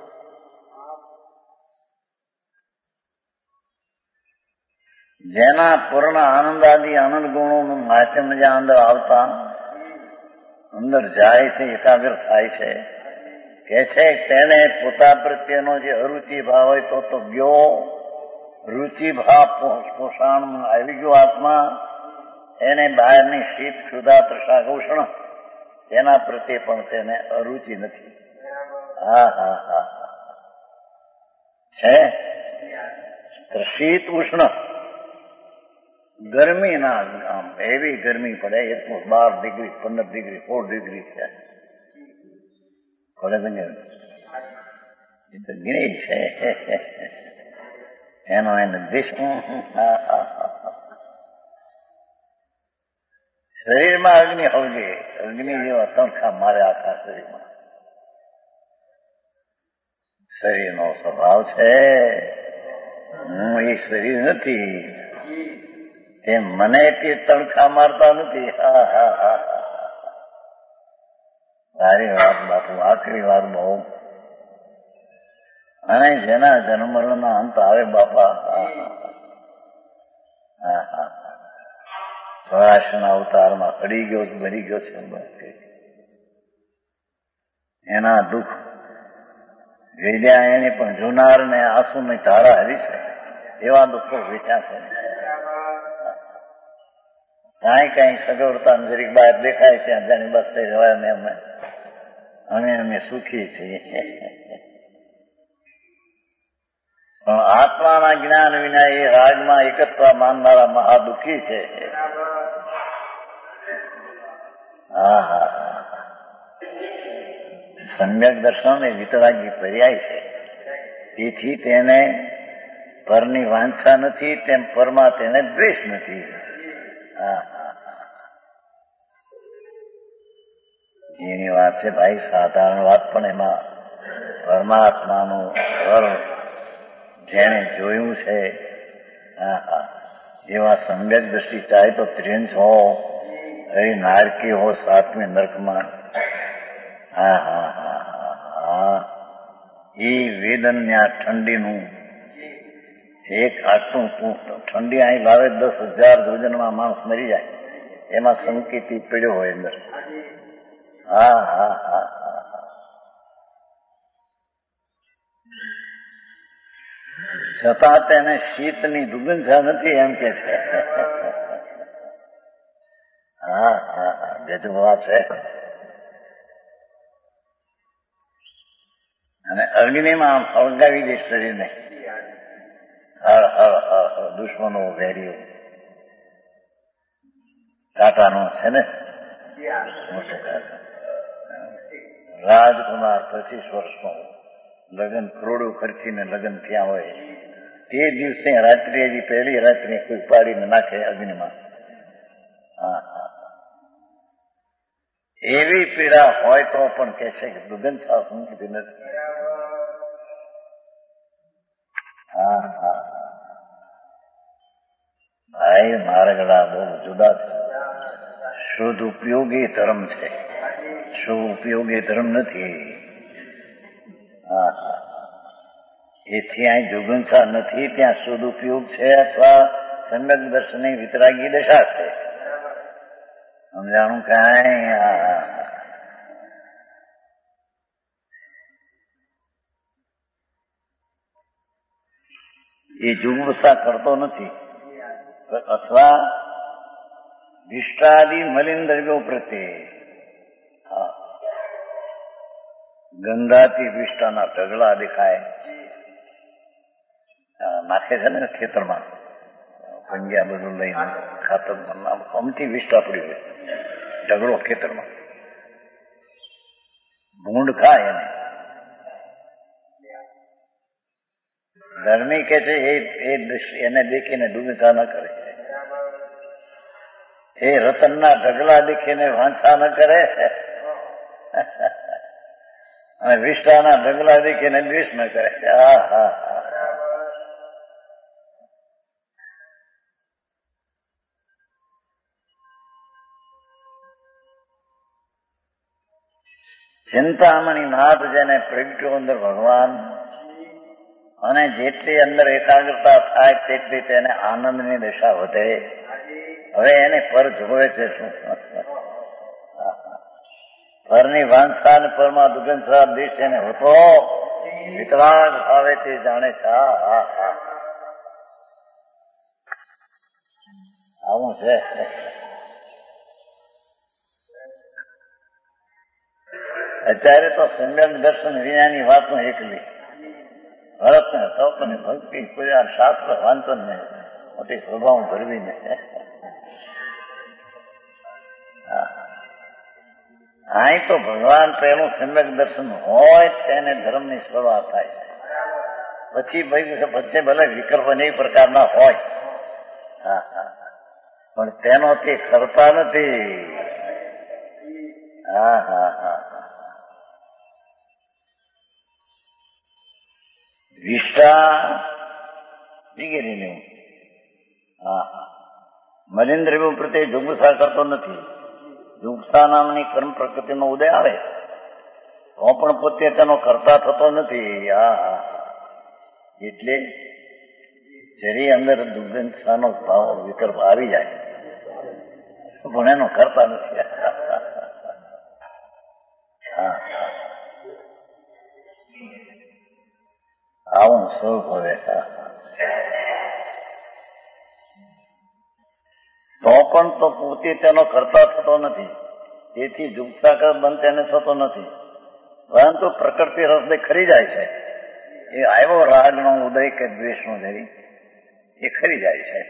જેના પૂર્ણ આનંદાદી આનંદ ગુણોનું માધ્યમ જ્યાં અંદર આવતા અંદર જાય છે, એકાગ્ર થાય છે, કે છે તેને પોતા પ્રત્યેનો જે અરુચિ ભાવ હોય તો ગયો રુચિ ભાવ પોષણ આવી ગયો આત્મા. એને બહારની શીત ક્ષુધા તૃષા ઉષ્ણ તેના પ્રત્યે પણ તેને અરુચિ નથી. હા હા હા છે. શીત ઉષ્ણ ગરમી ના, આમ એવી ગરમી પડે, એટલું 12 ડિગ્રી 15 ડિગ્રી 4 ડિગ્રી છે. એ તો ગિરી છે એનો એને દેશ. શરીરમાં અગ્નિ હળગે, અગ્નિ જેવા તણખા મારે આખા શરીરમાં. શરીરનો સ્વભાવ છે. હું એ શરીર નથી, તે મને તે તણખા મારતા નથી. હા હા હા. સારી વાત બાપુ, આખરી વાત બહુ. અને જેના જન્મ મરણના અંત આવે બાપા. હા હા. સ્વરાષ્ટ્રના અવતારમાં અડી ગયો છે, મરી ગયો છે. એના દુઃખ વેદ્યા એને પણ જુનાર ને આંસુની ધારા હરી છે, એવા દુઃખો વેચ્યા છે. કઈ સગવડતા જરીક બહાર દેખાય ત્યાં જાણી બસ થઈ જવાય ને અમે સુખી છીએ. પણ આત્માના જ્ઞાન વિના એ રાજમાં એકત્વ માનનારા મહાદુઃખી છે. હા હા. સમ્યક દર્શન એ વિતરાગી પર્યાય છે. તેથી તેને પરની વાંછા નથી, તેમ પરમાં તેને દ્વેષ નથી. હા હા. એની વાત છે ભાઈ, સાધારણ વાત, પણ એમાં પરમાત્માનું ઘર જેને જોયું છે, હા હા, એવા સમ્યક દ્રષ્ટિ ચાહે તો 3 હો, હરી નારકી હો 7મી નરકમાં. હા હા હા હા. એ વેદન્યા ઠંડીનું એક આટલું ઠંડી અહીં લાવે 10,000 યોજનમાં માણસ મરી જાય, એમાં સંકેતી પીડ્યો હોય અંદર. હા હા હા હા. છતાં તેને શીતની દુર્ગંધા નથી એમ કે છે. હા હા હા. ગજબ વાત છે. અને અગ્નિમાં સળગાવી દે શરીરને. હર હર હર હર. દુશ્મનો વેરીઓ ટાટાનો છે ને મોટો કાકા રાજકુમાર 25 વર્ષનો, લગ્ન કરોડો ખર્ચીને લગ્ન થયા હોય, તે દિવસે રાત્રે હજી પહેલી રાત્રે કોઈ પાડીને નાખે અગ્નિમાં. હા હા. એવી પીડા હોય તો પણ કે છે કે દુર્ગંધ સંકિત નથી. હા હા. ભાઈ માર્ગડા બહુ જુદા છે. શુદ્ધ ઉપયોગી ધર્મ છે, શુદ્ધ ઉપયોગી ધર્મ નથી. હા હા. એથી અહીં જુગુંસા નથી, ત્યાં શુદ્ધ ઉપયોગ છે, અથવા સમ્યક દર્શનની વિતરાગી દશા છે. સમજાણું કાંઈ? એ જુગુંસા કરતો નથી. અથવા વિષ્ટાદિ મલિન દ્રવ્યો પ્રત્યે. ગંધાથી વિષ્ટાના ઢગલા દેખાય, નાખે છે ને ખેતરમાં, પંજા બધું લઈને ખાતર અમથી વિષ્ટા પડી હોય, ઢગલો ખેતરમાં, ભૂંડ ખાય એને. ધર્મી કે છે એ એને દેખીને ડૂબતા ન કરે, એ રતનના ઢગલા દેખીને વાંચા ન કરે, અને વિષ્ટાના ઢગલા દેખીને દ્વેષ ન કરે. ચિંતામણી નાથ જેને પ્રગટ્યો અંદર ભગવાન, અને જેટલી અંદર એકાગ્રતા થાય તેટલી તેને આનંદની દશા વધે. હવે એને પર જોવે છે શું? પરની વાંછા અને પરમાં દુગંસા દેશ એને હોતો વિતરાગ ભાવે તે જાણે છે. આવું છે. અત્યારે તો સમ્યક દર્શન વિનાની વાતો એકલી. ભરત ને તપ ને ભક્તિ પૂજા શાસ્ત્ર વાંચન ને મોટી સ્વભાવ ભરવીને અહીં તો ભગવાન પહેલું સમ્યક દર્શન હોય તેને ધર્મની શરૂઆત થાય. પછી ભલે વિકલ્પ અનેક પ્રકારના હોય, પણ તેનો તે કરતા નથી. વિષ્ટા વગેરે મલિન દ્રવ્યો પ્રત્યે જુગુપ્સા કરતો નથી. જુગુપ્સા નામની કર્મ પ્રકૃતિનો ઉદય આવે તો પણ પોતે તેનો કરતા થતો નથી. એટલે જરી અંદર દુર્ગંધાનો ભાવ વિકલ્પ આવી જાય પણ એનો કરતા નથી. આવું સ્વરૂપ હવે. તો પણ તો પોતે તેનો કરતા થતો નથી, તેથી જુગસાકર બંધ તેને થતો નથી, પરંતુ પ્રકૃતિ રસને ખરી જાય છે. એ આવ્યો રાગનો ઉદય કે દ્વેષનો ઉદય, એ ખરી જાય છે.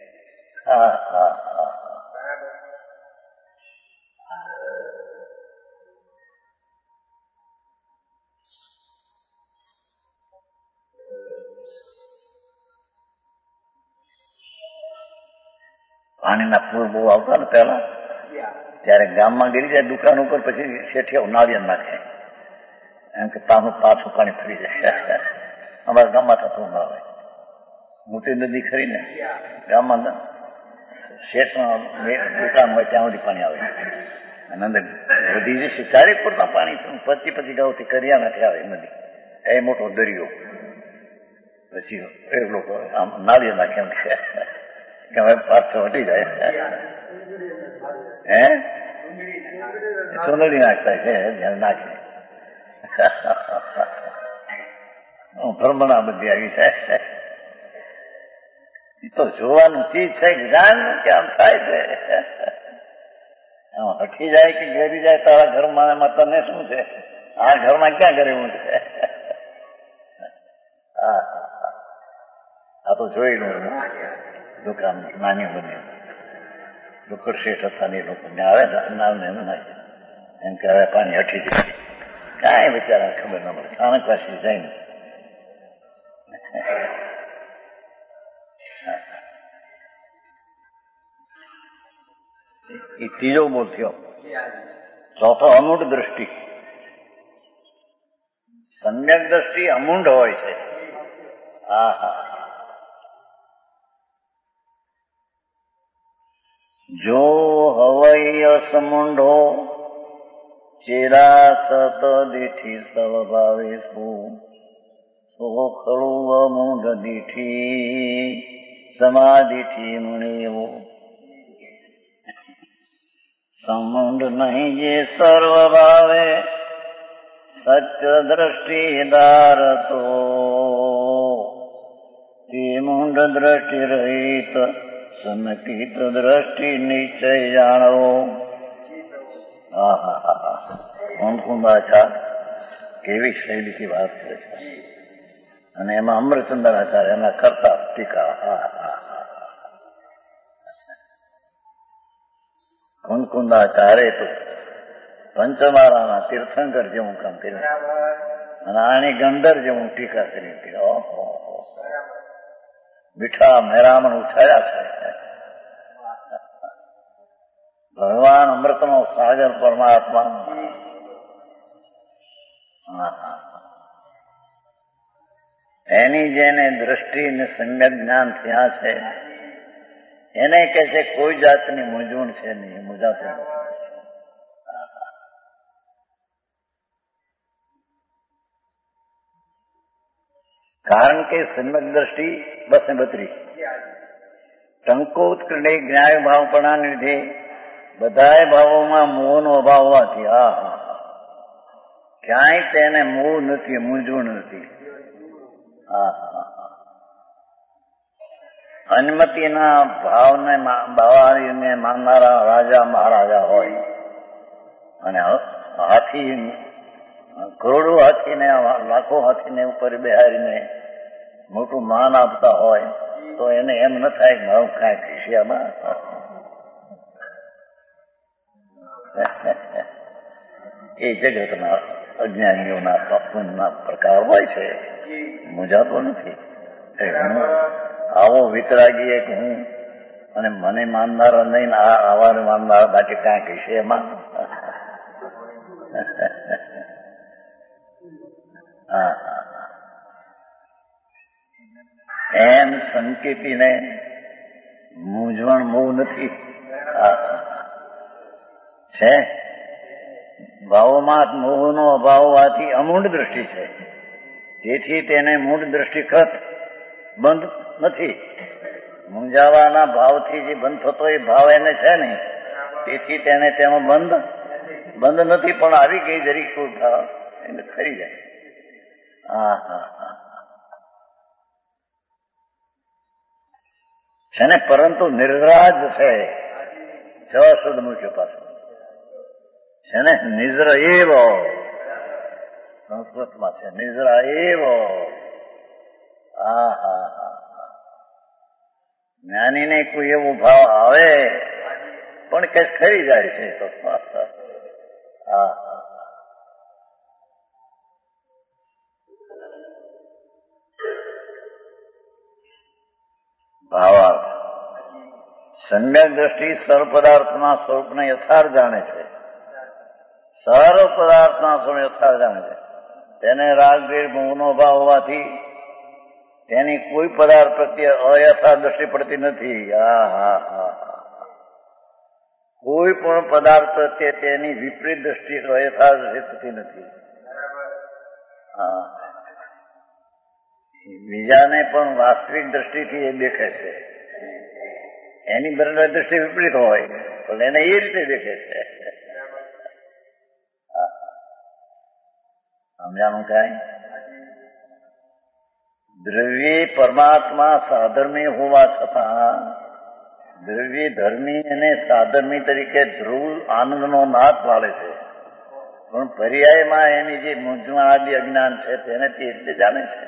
પાણીના પૂર બહુ આવતા ને પેલા, ત્યારે ગામમાં ગીરી જાય દુકાન ઉપર, પછી શેઠિયા નાળિયેર નાખે એમ કે પાછું પાણી ફરી જાય. અમારા ગામમાં થતું ના હોય. મોટી નદી ખરી ને ગામમાં શેઠમાં દુકાન હોય ત્યાં સુધી પાણી આવે, અને અંદર વધી જશે ચારેક પૂરતા પાણી 25 ગાઉથી કરિયા નથી આવે નદી, એ મોટો દરિયો. પછી એ લોકો આમ નાળિયેર નાખે એમ કે હવે પાછો હટી જાય. ચુંદડી નાખતા છે ધ્યાન નાખે. ભ્રમણા બધી આવી છે. એ તો જોવાનું ચીજ છે, જ્ઞાનનું કે આમ થાય છે. હટી જાય કે ઘેરી જાય તારા ઘરમાં, એમાં તને શું છે? આ ઘરમાં ક્યાં કરેલું છે? આ તો જોઈ લો. દુકાન નાની બની લોકડ શેઠ હતા ને એ લોકોને આવે નામને એમ નાખે એમ કે હવે પાણી હટી જાય. કાંઈ બિચારા ખબર ન પડે, સ્થાનક પાછી જાય ને. એ ત્રીજો બોલ થયો. ચોથો અમૂઢ દ્રષ્ટિ. સમ્યક દ્રષ્ટિ અમૂઢ હોય છે. જો હવૈય સમૂંઢો ચેરા સત દીઠી સ્વભાવે સો ખળું અમૂઢ દીઠી સમાધિથી મુનિઓ. સમૂઢ નહીં જે સર્વ ભાવે સત્ય દ્રષ્ટિ ધારતો, તે મૂંઢ દ્રષ્ટિ રહિત સનકિત દ્રષ્ટિ નિશ્ચય જાણવો. કુંભાચાર્ય કેવી શૈલીથી વાત કરે છે, અને એમાં અમૃતચંદ્ર આચાર્ય એના કરતા ટીકા. કુંદાચાર્ય તો પંચમાળાના તીર્થંકર જેવું કામ કર્યું, અને આની ગંધર જેવું ટીકા કરી. ઓહો, મીઠા મેરામણ ઉછાળ્યા છે. ભગવાન અમૃતનો સાગર પરમાત્મા. એની જેને દ્રષ્ટિ ને સમ્યક જ્ઞાન થયા છે એને કહે છે કોઈ જાતની મૂંઝવણ છે નહીં, મૂંઝાતો નથી. કારણ કે સમ્યક દ્રષ્ટિ બસ ને બતરી ટંકોત્કૃષ્ણ જ્ઞાય ભાવપણાને લીધે બધાય ભાવોમાં મોહનો અભાવ હોવાથી ક્યાંય તેને મોહ નથી, મૂંઝવણ નથી. અનુમતિના ભાવને બાવાને માનનારા રાજા મહારાજા હોય અને હાથી કરોડો હાથીને લાખો હાથીને ઉપર બેહારીને મોટું માન આપતા હોય તો એને એમ ન થાય કે મારું કાંઈ ખિસ્યામાં. એ જગતના અજ્ઞાનીઓના પ્રકાર હોય છે, મૂંઝાતો નથી. આવો વિતરાગી એક હું અને મને માનનારા નહીં, આવાને માનનારા બાકી કાંઈ કહીશે એમાં. એમ સંકેતીને મૂંઝવણ મોહ નથી છે. ભાવોમાં મોહનો અભાવ હોવાથી અમૂઢ દ્રષ્ટિ છે, તેથી તેને મૂઢ દ્રષ્ટિખત બંધ નથી. મૂંઝાવાના ભાવથી જે બંધ થતો એ ભાવ એને છે નહીં, તેથી તેને તેમાં બંધ નથી. પણ આવી ગઈ જરી કોઈ ભાવ એને ખરી જાય. છે ને, પરંતુ નિર્રાજ છે. છ શુદ્ધ મુખ્ય પાછું છે ને, નિઝર એવો સંસ્કૃતમાં છે, નિઝરા એવો. જ્ઞાનીને કોઈ એવો ભાવ આવે પણ કઈ ખરી જાય છે તો ભાવાર્થ. સમ્યક દ્રષ્ટિ સર્વ પદાર્થના સ્વરૂપને યથાર્થ જાણે છે. સર્વ પદાર્થના સ્વરૂપ યથાર્થ જાણે છે. તેને રાગ દ્વેષ મોહનો ભાવ હોવાથી તેની કોઈ પદાર્થ પ્રત્યે અયથાર્થ દ્રષ્ટિ પડતી નથી. કોઈ પણ પદાર્થ પ્રત્યે તેની વિપરીત દ્રષ્ટિ અયથાર્થ દ્રષ્ટિ થતી નથી. બીજાને પણ વાસ્તવિક દ્રષ્ટિથી એ દેખે છે. એની બરાબર દ્રષ્ટિ વિપરીત હોય પણ એને એ રીતે દેખે છે. સમજાણું કાંઈ? દ્રવ્ય પરમાત્મા સાધર્મી હોવા છતાં દ્રવ્ય ધર્મી અને સાધર્મી તરીકે ધ્રુવ આનંદનો નાદ પાડે છે, પણ પર્યાયમાં એની જે મૂંઝવણ આદિ અજ્ઞાન છે તેને તે રીતે જાણે છે.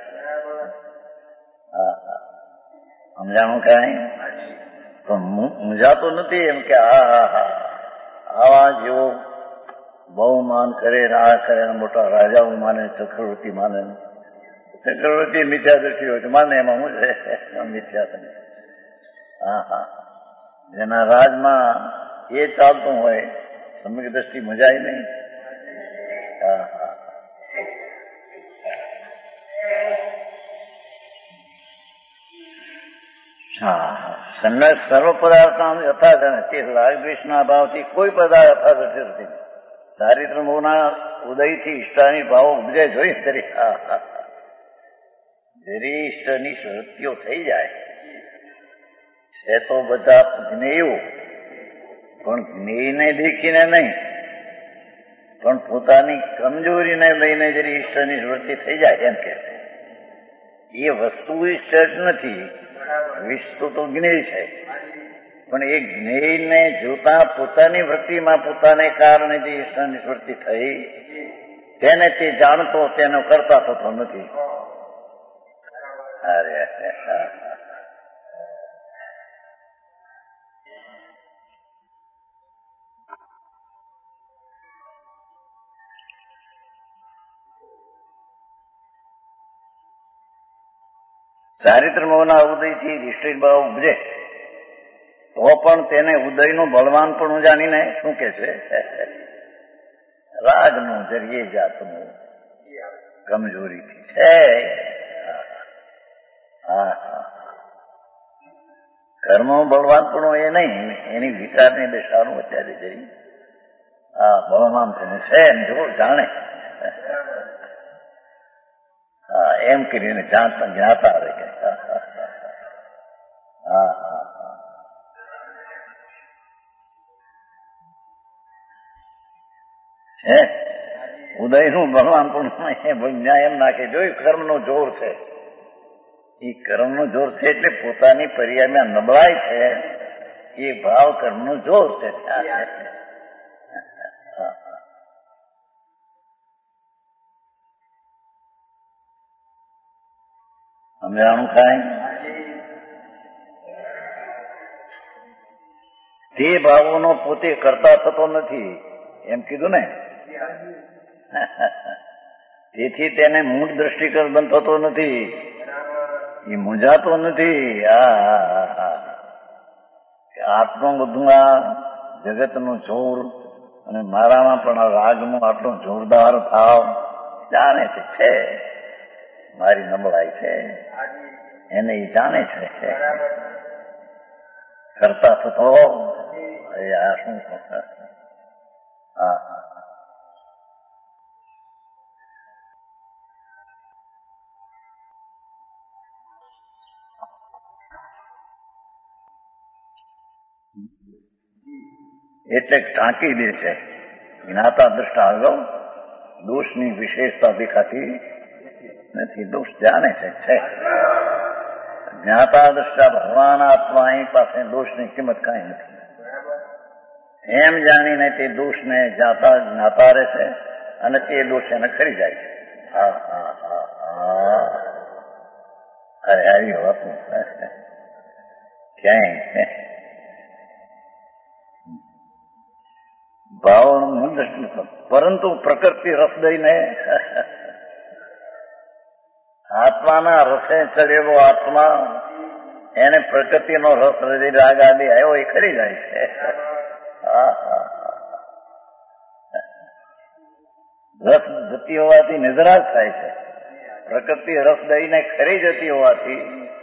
સમજાણું કાંઈ? પણ મૂંઝાતો નથી એમ કે આવા જેવો બહુ માન કરે, આ કરે, મોટા રાજાઓ માને, ચક્રવર્તી માને. ચક્રવર્તી મિથ્યા દ્રષ્ટિ હોય તો માને, એમાં હું છે મિથ્યા. જેના રાજમાં એ ચાલતું હોય સમગ્ર દ્રષ્ટિ મજાય નહીં. સમ્યક સર્વ પદાર્થ યથાર્થ તે રાગ દ્વેષના અભાવથી કોઈ પદાર્થ યથાર્થ નથી. ચારિત્ર મોહના ઉદયથી ઇષ્ટાની ભાવો ઉપજે જોઈ જરી ઇષ્ટની વૃત્તિઓ થઈ જાય છે તો બધા જ્ઞેયો, પણ જ્ઞેયને દેખીને નહીં, પણ પોતાની કમજોરીને લઈને જરી ઈશ્વરની વૃત્તિ થઈ જાય એમ કે છે. એ વસ્તુ ઈશ્વર નથી, વિશ્વ તો જ્ઞેય છે. પણ એ જ્ઞેયને જોતા પોતાની વૃત્તિમાં પોતાને કારણે જે ઈશ્વરની સ્મૃતિ થઈ તેને તે જાણતો તેનો કરતા થતો નથી. અરે ચારિત્ર મોહના ઉદયથી રિષ્ટિક ભાવ ઉપજે તો પણ તેને ઉદયનું બળવાન પણ જાણીને શું કે છે રાગનું જરીએ જાતનું કમજોરીથી છે. કર્મ બળવાન પણ એ નહીં, એની વિકારની દશાનું અત્યારે જઈ બળવાન પણ છે જો જાણે એમ કરીને જ્ઞાતા રહે. ઉદયનું ભગવાન પણ એમ નાખે જોયું કર્મનો જોર છે. એ કર્મનો જોર છે એટલે પોતાની પર્યાયમાં નબળાય છે એ ભાવ કર્મનો જોર છે. સમજાણું કાંઈ? તે ભાવોનો પોતે કરતા થતો નથી એમ કીધું ને. તેથી તેને મૂળ દ્રષ્ટિકરણ થતો નથી, એ મૂંઝાતો નથી. આટલું બધું આ જગતનું જોર અને મારામાં પણ આ રાગનું આટલું જોરદાર ભાવ જાણે છે મારી નબળાઈ છે એને એ જાણે છે. કરતા થતો આ શું એટલે ટાંકી દે છે. જ્ઞાતા દ્રષ્ટા અગાઉ દોષની વિશેષતા દેખાતી નથી, દોષ જાણે છે. જ્ઞાતા દ્રષ્ટા ભગવાન આત્મા અહીં પાસે દોષની કિંમત કાંઈ નથી એમ જાણીને તે દોષને જ્ઞાતા રહે છે અને તે દોષ એને ખરી જાય છે. અરે આવી વાત ક્યાંય ભાવનું દ્રષ્ટિ, પરંતુ પ્રકૃતિ રસ દઈને આત્માના રસે ચડેલો આત્મા એને પ્રકૃતિનો રસ રાગ આદિ આવ્યો એ ખરી જાય છે. રસ જતી હોવાથી નિદ્રાશ થાય છે. પ્રકૃતિ રસ દઈને ખરી જતી હોવાથી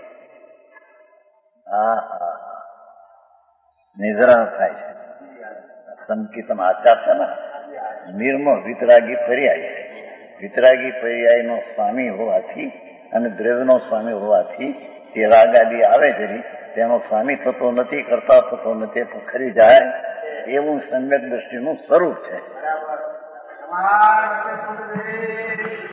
નિદ્રાશ થાય છે. સંકીર્તન આચાર છે ને નિર્મળ વિતરાગી પર્યાય છે. વિતરાગી પર્યાયનો સ્વામી હોવાથી અને દ્રવ્યનો સ્વામી હોવાથી તે રાગ આદિ આવે જરી તેનો સ્વામી થતો નથી, કરતા થતો નથી, ખરી જાય એવું સમ્યક દ્રષ્ટિનું સ્વરૂપ છે.